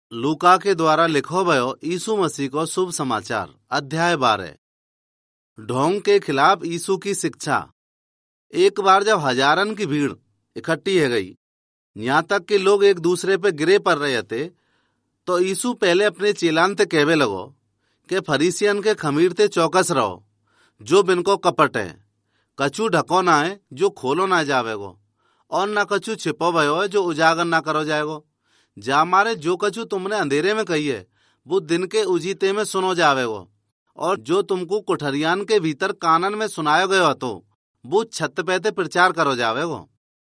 लूका के द्वारा लिखो भयो यीशु मसीह को शुभ समाचार। अध्याय 12। ढोंग के खिलाफ यीशु की शिक्षा। एक बार जब हजारन की भीड़ इकट्ठी हो गई, यहाँ तक कि लोग एक दूसरे पे गिरे पड़ रहे थे, तो यीशु पहले अपने चेलान ते कहवे लगो कि फरीसियन के खमीर ते चौकस रहो, जो बिनको कपट है। कछु ढको ना है जो खोलो ना जावेगो, और ना कछु छिपो भयो है जो उजागर ना करो जाएगो। जा मारे जो कछु तुमने अंधेरे में कही है वो दिन के उजीते में सुनो जावेगो, और जो तुमको कुठरियान के भीतर कानन में सुनाया गयो तो वो छत पे ते प्रचार करो जावेगो।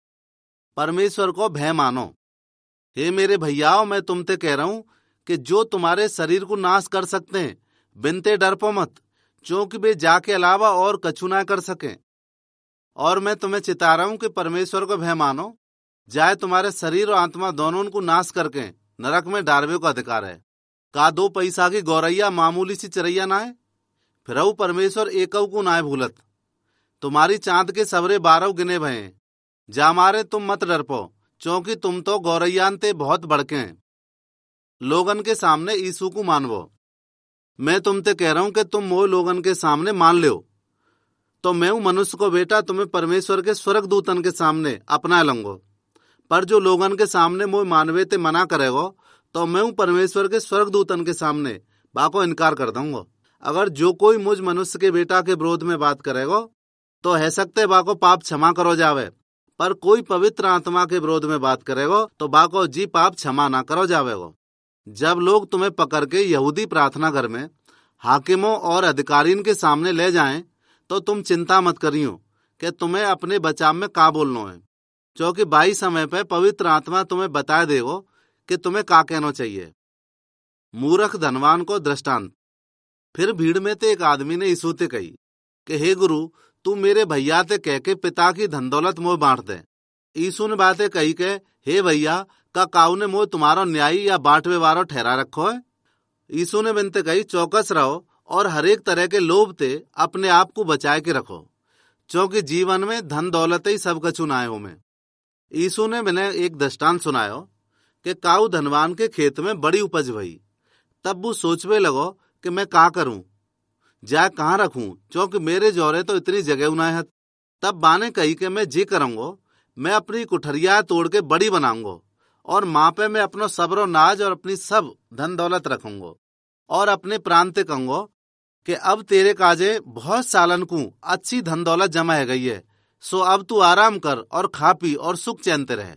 परमेश्वर को भय मानो। हे मेरे भैयाओं, मैं तुमते कह रहा हूं कि जो तुम्हारे शरीर को नाश कर सकते हैं, बिनते डरपो मत, क्योंकि वे जाके अलावा और कछु ना कर सके। और मैं तुम्हें चिता रहा हूं कि परमेश्वर को भय मानो, जाए तुम्हारे शरीर और आत्मा दोनों को नाश करके नरक में डालवे को अधिकार है। का 2 पैसा की गौरैया मामूली सी चरैया ना है? फिर परमेश्वर एकव को ना भूलत। तुम्हारी चांद के सवरे 12 गिने भये। जा मारे तुम मत डरपो, क्योंकि तुम तो गौरैयान ते बहुत बड़के हैं। लोगन के सामने यीशु को मानवो। मैं तुमते कह रहा हूं कि तुम मोह लोगन के सामने मान लो, तो मैं मनुष्य को बेटा तुम्हें परमेश्वर के स्वर्गदूतन के सामने अपना लूंगो। पर जो लोगन के सामने मोह मानवे ते मना करेगो, तो मैं परमेश्वर के स्वर्गदूतन के सामने बाको इनकार कर दूंगा। अगर जो कोई मुझ मनुष्य के बेटा के विरोध में बात करेगो, तो है सकते बाको पाप क्षमा करो जावे। पर कोई पवित्र आत्मा के विरोध में बात करेगो, तो बाको जी पाप क्षमा ना करो जावेगो। जब लोग तुम्हें पकड़ के यहूदी प्रार्थना घर में हाकिमों और अधिकारियों के सामने ले जाएं, तो तुम चिंता मत करियो कि तुम्हें अपने बचाव में का बोलना है, क्योंकि बाई समय पे पवित्र आत्मा तुम्हें बता देगो कि तुम्हें का कहना चाहिए। मूर्ख धनवान को दृष्टांत। फिर भीड़ में ते एक आदमी ने यीशु ते कही कि हे गुरु, तू मेरे भैया ते कह के पिता की धन दौलत मोह बांट दे। यीशु ने बातें कही के हे भैया, का काऊ ने मोह तुम्हारो न्यायी या बांटवे वारो ठहरा रखो है? यीशु ने बिनते कही चौकस रहो और हर एक तरह के लोभ ते अपने आप को बचाए के रखो, क्योंकि जीवन में धन दौलत ही सब कछु नाए हो में। यीशु ने मैंने एक दृष्टांत सुनायो कि काऊ धनवान के खेत में बड़ी उपज भई। तब वो सोचवे लगो कि मैं का करूं, जाए कहाँ रखूं, क्योंकि मेरे जोरे तो इतनी जगह उनाए है। तब बाने कही कि मैं जी करूंगो, मैं अपनी कुठरिया तोड़ के बड़ी बनाऊंगो, और माँ पे मैं अपनो सबरो नाज और अपनी सब धन दौलत रखूंगो, और अपने प्राण ते कहूंगो कि अब तेरे काजे बहुत सालन को अच्छी धन दौलत जमा है गई है, सो अब तू आराम कर और खा पी और सुख चैनते रहे।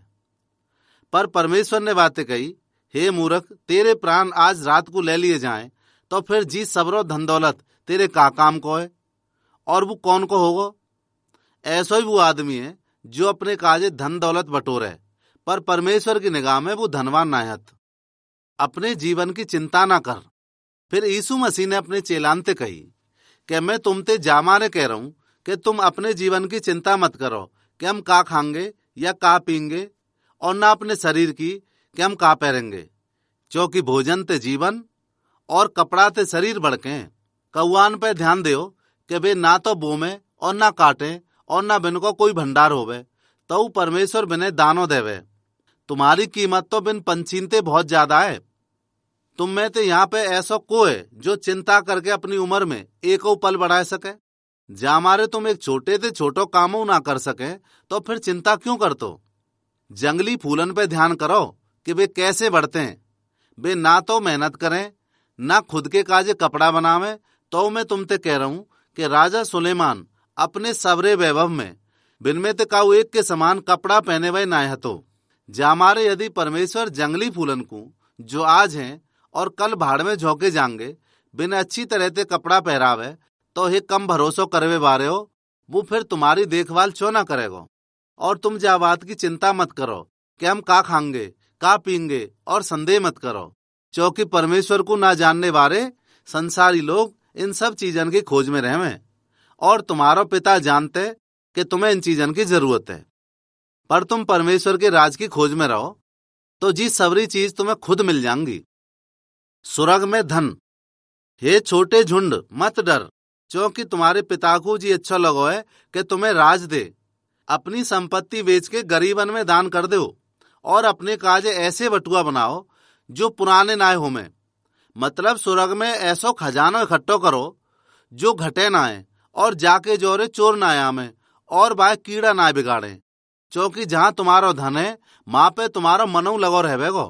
पर परमेश्वर ने बातें कही, हे मूर्ख, तेरे प्राण आज रात को ले लिए जाएं, तो फिर जी सबरो धन दौलत तेरे का काम को है, और वो कौन को होगो? ऐसा ही वो आदमी है जो अपने काजे धन दौलत बटोरे, पर परमेश्वर की निगाह में वो धनवान नाहत। अपने जीवन की चिंता ना कर। फिर यीशु मसीह ने अपने चेलांते कही कि मैं तुमते जामाने कह रहा हूं कि तुम अपने जीवन की चिंता मत करो कि हम का खाएंगे या का पीएंगे, और ना अपने शरीर की कि हम का पहनेंगे, क्योंकि भोजन ते जीवन और कपड़ा ते शरीर बढ़के हैं। कौआन पे ध्यान दो कि वे ना तो बोमे और ना काटे, और ना बिन को कोई भंडार होवे, तो परमेश्वर बिने दानो देवे। तुम्हारी कीमत तो बिन पंछीनते बहुत ज्यादा है। तुम में तो यहाँ पे ऐसा को है जो चिंता करके अपनी उम्र में एक पल बढ़ा सके। जा मारे तुम एक छोटे ते छोटो कामों ना कर सके, तो फिर चिंता क्यों करतो? जंगली फूलन पे ध्यान करो कि वे कैसे बढ़ते हैं। वे ना तो मेहनत करें, ना खुद के काजे कपड़ा बनावे। तो मैं तुमते कह रहा हूँ कि राजा सुलेमान अपने सवरे वैभव में बिन में ते काऊ एक के समान कपड़ा पहने हुए ना हतो। जा मारे यदि परमेश्वर जंगली फूलन को जो आज हैं और कल भाड़ में झोंके जाएंगे बिन अच्छी तरह से कपड़ा पहरावे, तो हे कम भरोसा करवे बारे हो, वो फिर तुम्हारी देखभाल क्यों ना करेगो? और तुम जा बात की चिंता मत करो कि हम का खाएंगे का पीएंगे, और संदेह मत करो, क्योंकि परमेश्वर को ना जानने वाले संसारी लोग इन सब चीजन की खोज में रहे, और तुम्हारो पिता जानते कि तुम्हें इन चीजन की जरूरत है। पर तुम परमेश्वर के राज की खोज में रहो, तो जी सबरी चीज तुम्हें खुद मिल जाएंगी। सुरग में धन। हे छोटे झुंड, मत डर, क्योंकि तुम्हारे पिता को जी अच्छा लगो है कि तुम्हें राज दे। अपनी संपत्ति बेच के गरीबन में दान कर दो, और अपने काजे ऐसे बटुआ बनाओ जो पुराने नाय हो में, मतलब स्वर्ग में ऐसो खजानो इकट्ठो करो जो घटे ना है, और जाके जोरे चोर ना आमे और बाय कीड़ा ना बिगाड़े, क्योंकि जहां तुम्हारो धन है वहां पे तुम्हारो मनऊ लगो रहवेगो।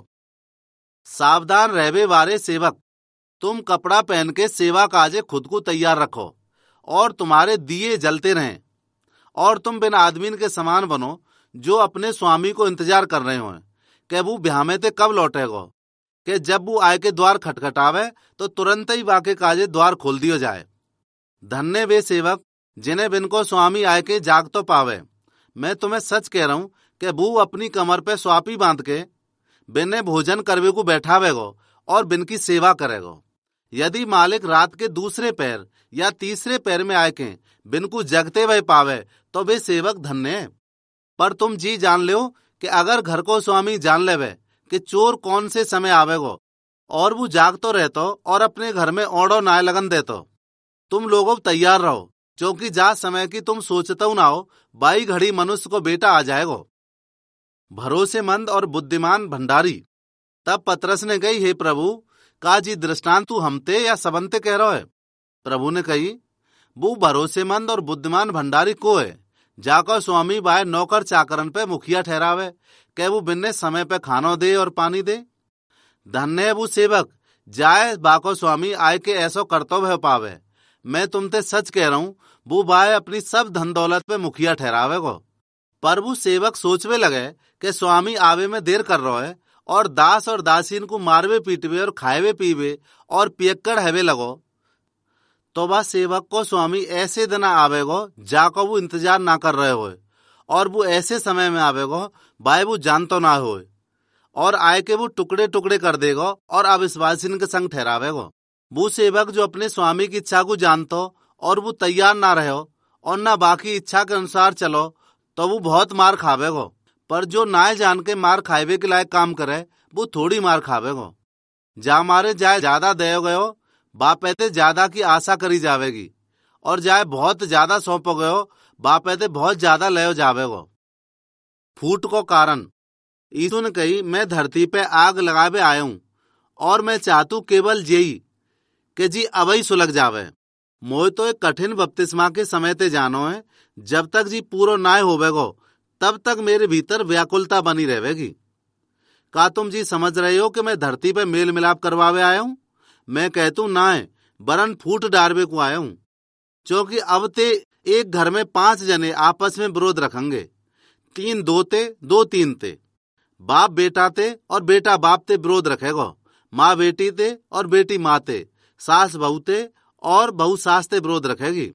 सावधान रहवे वारे सेवक, तुम कपड़ा पहन के सेवा काजे खुद को तैयार रखो और तुम्हारे दिए जलते रहें, और तुम बिन आदमीन के समान बनो जो अपने स्वामी को इंतजार कर रहे हो कि वो ब्याह में ते कब लौटेगो, कि जब वो आय के द्वार खटखटावे तो तुरंत ही वाके काजे द्वार खोल दियो जाए। धन्य वे सेवक जिन्हें बिन को स्वामी आय के जाग तो पावे। मैं तुम्हें सच कह रहा हूं कि वो अपनी कमर पे स्वापी बांध के बिने भोजन करवे को बैठावेगो और बिन की सेवा करेगो। यदि मालिक रात के दूसरे पैर या तीसरे पैर में आए के बिन को जगते हुए पावे तो वे सेवक धन्य है। पर तुम जी जान लो कि अगर घर को स्वामी जान लेवे कि चोर कौन से समय आवेगो और वो जाग तो रहतो और अपने घर में ओढ़ो नाय लगन देतो, तुम लोगों तैयार रहो, क्योंकि जा समय की तुम सोचते ना हो बाई घड़ी मनुष्य को बेटा आ जाएगो। भरोसेमंद और बुद्धिमान भंडारी। तब पतरस ने कही, हे प्रभु, का जी दृष्टांत तू हमते या सबंते कह रहा है? प्रभु ने कही, वो भरोसेमंद और बुद्धिमान भंडारी को है जाकर स्वामी बाय नौकर चाकरन पे मुखिया ठहरावे के वो बिन्ने समय पे खानो दे और पानी दे। धन्य है वो सेवक जाए बाको स्वामी आय के ऐसो कर्तव्य पावे। मैं तुमते सच कह रहा हूं, वो बाय अपनी सब धन दौलत पे मुखिया ठहरावेगो। पर वो सेवक सोचवे लगे कि स्वामी आवे में देर कर रहा है और दास और दासीन को मारवे पीटवे और खाएवे पीवे और पियक्कड़ हैवे लगो, तो वह सेवक को स्वामी ऐसे दिन आवेगो जाको वो इंतजार ना कर रहे हो, और वो ऐसे समय में आवेगो बाय वो जानतो ना हो, और आय के वो टुकड़े टुकड़े कर देगो और अविश्वासीन के संग ठहरावेगो। वो सेवक जो अपने स्वामी की इच्छा को जानतो और वो तैयार ना रहो और ना बाकी इच्छा के अनुसार चलो तो वो बहुत मार खावेगो। पर जो ना जान के मार खावे के लायक काम करे वो थोड़ी मार खावेगो। जा मारे जाए ज्यादा दे गयो बापैते ज्यादा की आशा करी जावेगी, और जाए बहुत ज्यादा सौंपो गयो बापैते बहुत ज्यादा ले जावेगो। फूट को कारण। यीशु ने कही, मैं धरती पे आग लगावे आया हूं और मैं चाहतू केवल यही कि जी अवई सुलग जावे। मोय तो एक कठिन बपतिस्मा के समय ते जानो है, जब तक जी पूरो ना होवेगो तब तक मेरे भीतर व्याकुलता बनी रहेगी। का तुम जी समझ रहे हो कि मैं धरती पे मेल मिलाप करवावे आया हूं? मैं कहतू ना है, बरन फूट डारवे को आया हूं, क्योंकि अब ते एक घर में 5 जने आपस में विरोध रखेंगे, 3 दो ते, 2 3 ते, बाप बेटा ते और बेटा बाप ते विरोध रखेगो, माँ बेटी ते और बेटी माँ ते, सास बहू ते और बहू सास ते विरोध रखेगी।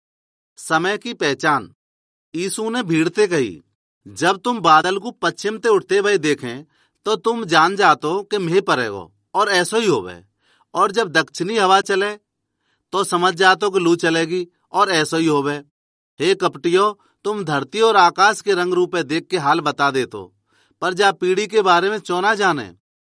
समय की पहचान। यीशु ने भीड़ ते कही, जब तुम बादल को पश्चिम ते उठते हुए देखें तो तुम जान जातो कि मेह पड़ेगो, और ऐसो ही होवे। और जब दक्षिणी हवा चले तो समझ जातो कि लू चलेगी, और ऐसो ही होवे। हे कपटियो, तुम धरती और आकाश के रंग रूपे देख के हाल बता देतो, पर जा पीढ़ी के बारे में चौना जाने।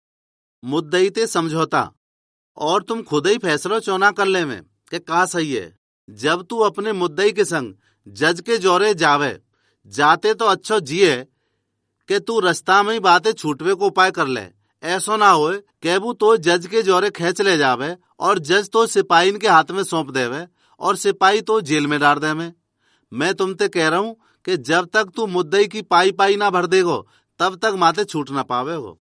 मुद्दई ते समझौता। और तुम खुद ही फैसलो चौना कर ले में कि कहा सही है। जब तू अपने मुद्दई के संग जज के जोरे जावे जाते तो अच्छो जिए कि तू रास्ता में ही बातें छूटवे को उपाय कर ले। ऐसो ना होए कि वो तो जज के जोरे खींच ले जावे और जज तो सिपाही के हाथ में सौंप देवे और सिपाही तो जेल में डाल देवे। मैं तुमते कह रहा हूं कि जब तक तू मुद्दई की पाई पाई ना भर देगो तब तक माते छूट ना पावेगो।